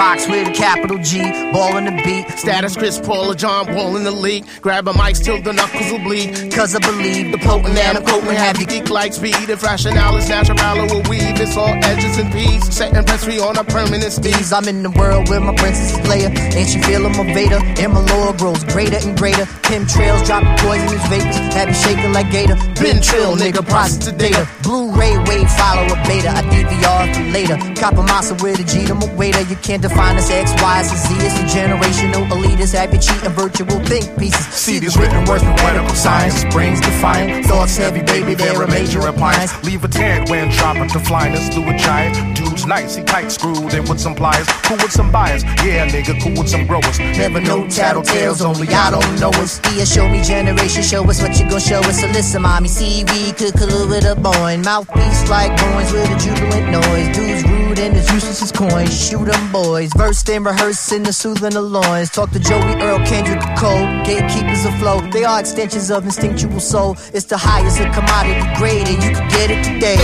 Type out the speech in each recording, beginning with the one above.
Rocks with a capital G, ball in the beat. Status Chris Paul or John Wall in the league. Grab a mic till the knuckles will bleed. Cause I believe the potent and I'm quoting have you geek like speed. If rationale is natural or weave, it's all edges and peas. Setting press free on a permanent steez. I'm in the world where my princess is Leia. Ain't she feeling my Vader? And my lore grows greater and greater. Chemtrails dropping poisonous vapors. Have you shaking like Gator? Been trill, nigga, process the data. Blu-ray wave, follow a beta. I DVR for later. Copper massa with a G to my waiter. You can't define us X, Y, and Z. It's a generational elitist. Have you cheating virtual think pieces. See these written words with medical science. Brains defiant. Thoughts heavy, baby, they're a major appliance. Leave a tad when dropping to flyness through a giant. Dude's nice, he tight screwed in with some pliers. Cool with some buyers. Yeah, nigga, cool with some growers. Never know tattletales, only I don't know us. Yeah, show me generation, show us what you gon' show us. So listen, mommy, CV could collude with a boy. Mouthpiece like coins with a jubilant noise. Dudes rude and as useless as coins. Shoot 'em boys, versed and rehearsed in the soothing the loins. Talk to Joey, Earl, Kendrick, Cole. Gatekeepers of flow, they are extensions of instinctual soul. It's the highest of commodity grade and you can get it today.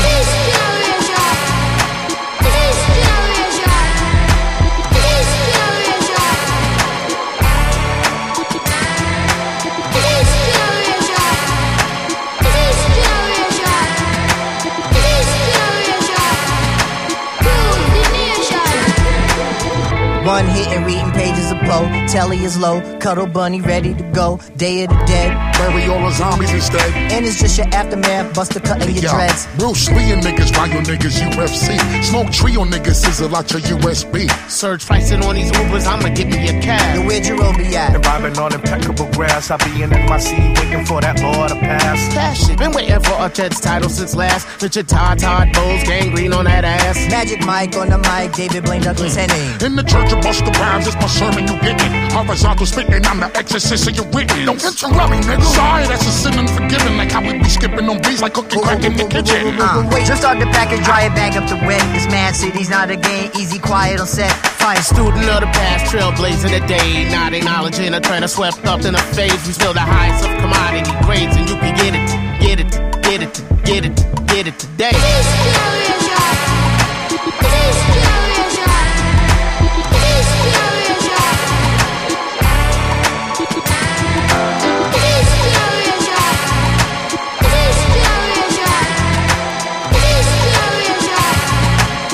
One hit and reading pages of Poe. Telly is low, cuddle bunny ready to go. Day of the dead, bury all the zombies instead. And it's just your aftermath, buster cutting your dreads. Bruce Lee and niggas, Ryo niggas, UFC. Smoke trio niggas, sizzle out your USB. Surge pricing on these Ubers, I'ma give me a cab. Yo, where Jerome be at? And vibing on impeccable grass, I be in NYC waiting for that law to pass. Cash it, been waiting for a Jets title since last. Richard Todd Bowles, gangrene on that ass. Magic Mike on the mic, David Blaine Douglas Henning. In the church of Busta Rhymes, it's my sermon you getting. Horizontal spitting, I'm the exorcist of your witness. Don't interrupt me, nigga. Sorry, that's a sin unforgiving. Like how we be skipping on beats like cookie crack in the kitchen. Wait, just start the package, dry it, bag up the wet. This mad city's not a game, easy, quiet on set. Fine student of the past, trailblazing the day. Not acknowledging a trend swept up in a phase. We still the highest of commodity grades, and you can get it, get it, get it, get it, get it today.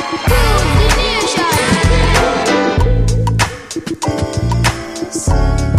Sun.